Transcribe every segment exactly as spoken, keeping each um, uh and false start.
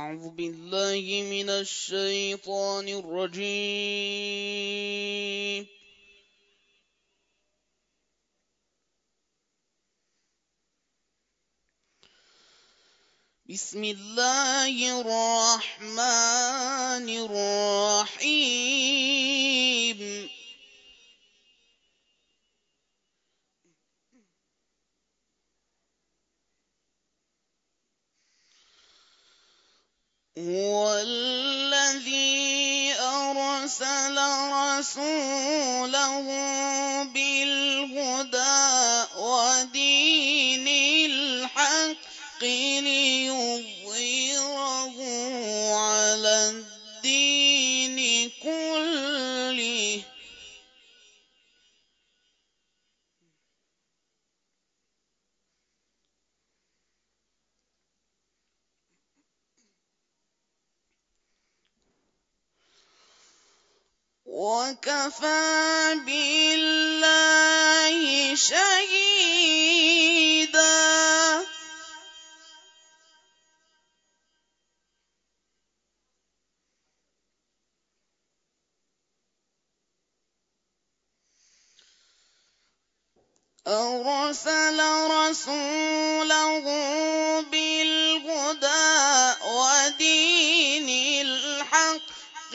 أعوذ بالله من الشيطان الرجيم. بسم الله الرحمن الرحيم. هو الذي أرسل رسوله بالهدى ودين الحق ليظهره على الدين كله وكفى بالله شهيدا. أرسل رسوله بالهدى ودين الحق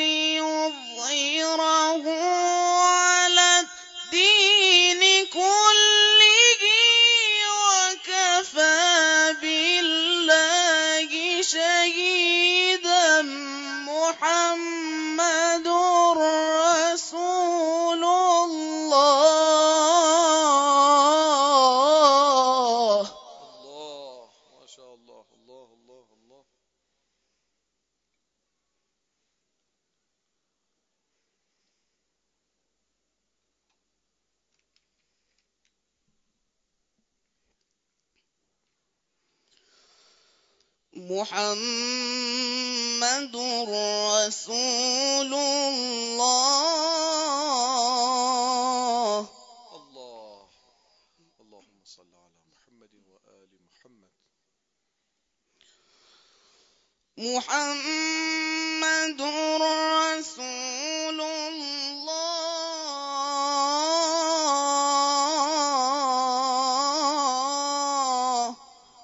ليظهره على الدين كله وكفى بالله شهيدا. محمد رسول الله. الله ما شاء الله. الله الله الله. محمد رسول الله. الله اللهم صل على محمد وآل محمد. محمد رسول الله.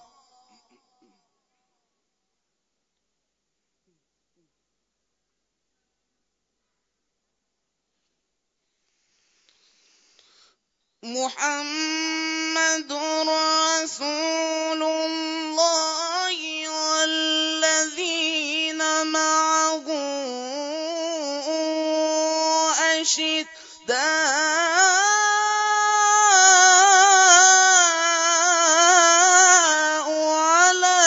محمد رسول الله والذين معه أشداء على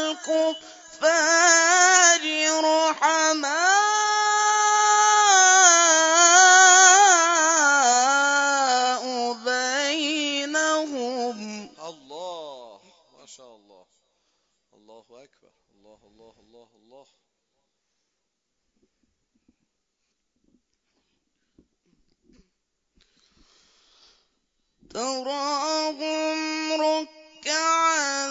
الكفار رحماء بينهم. الله ما شاء الله. الله أكبر. الله الله الله الله. تراهم ركعا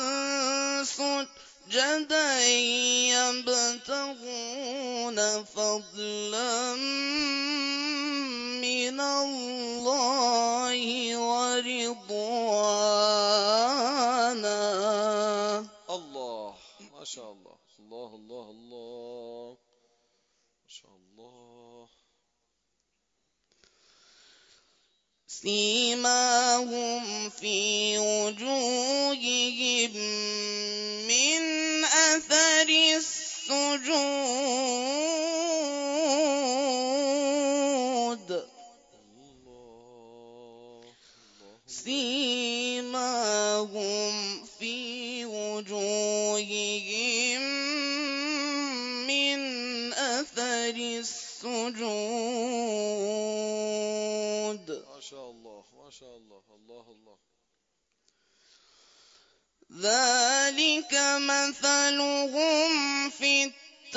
سجدا يبتغون فضلا من الله ورضوانا. الله ما شاء الله. الله الله الله ما شاء الله. سيماهم في وجوههم من أثر السجود. الله الله سيماهم في وجوههم من أثر السجود. ما شاء الله ما شاء الله. الله الله. ذلك مثلهم في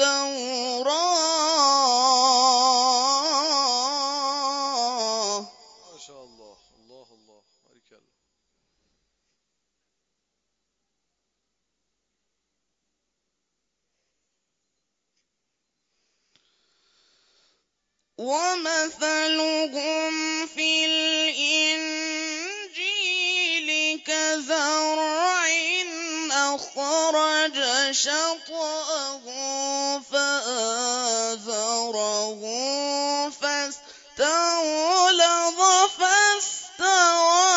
التوراة. ما شاء الله. الله الله بارك الله. ومثلهم في الإنجيل كزرع أخرج شطأه فآزره فاستغلظ فاستوى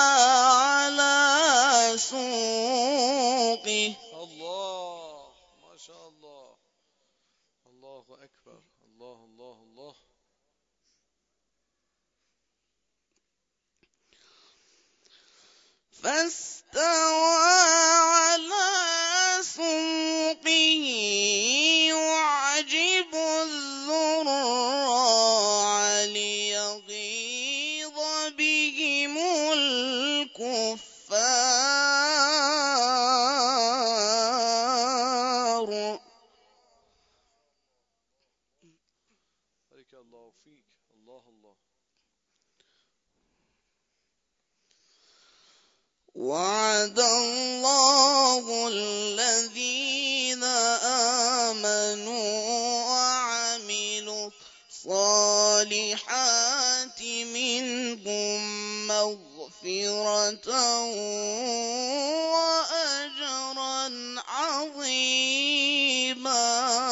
على سوقه. الله ما شاء الله. الله أكبر. الله الله الله. فاستوى على سوقه يعجب الزراع ليغيظ بهم الكفار. بارك الله فيك. الله الله. وعد الله الذين آمنوا وعملوا الصالحات منهم مغفرة وأجرا عظيما.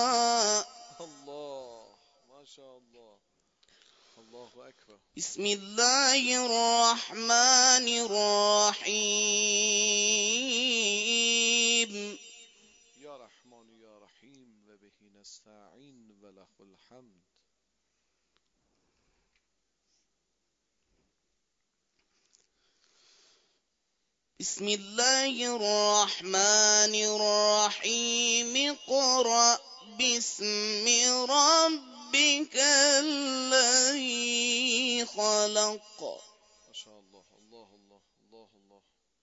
الله ما شاء الله. الله أكبر. بسم الله الرحمن الرحيم. يا رحمن يا رحيم وبه نستعين وله الحمد. بسم الله الرحمن الرحيم. اقرأ باسم ربك الذي خلق. ما شاء الله. الله الله الله الله.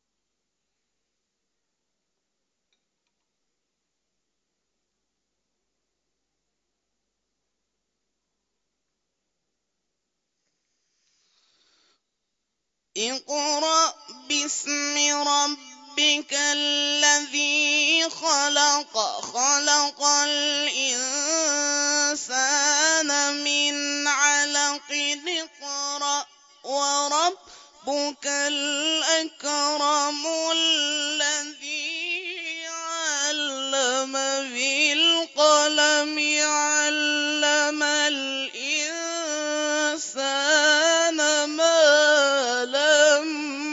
اقرأ باسم ربك الذي خلق. خلق الإنسان من علق. اقرأ وربك الأكرم الذي علم بالقلم علم الإنسان ما لم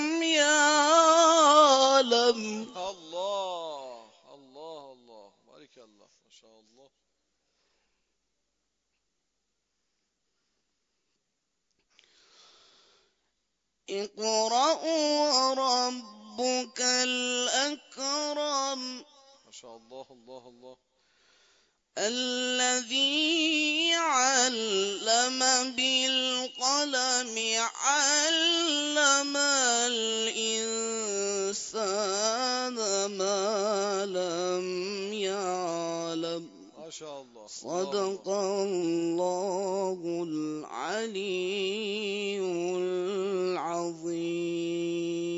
يعلم. الله الله الله. بارك الله. ما شاء الله. اقرأ وربك الأكرم. ما شاء الله. الله الله. الذي علم بالقلم علم الإنسان ما لم يعلم. ما شاء الله. صدق الله العلي العظيم.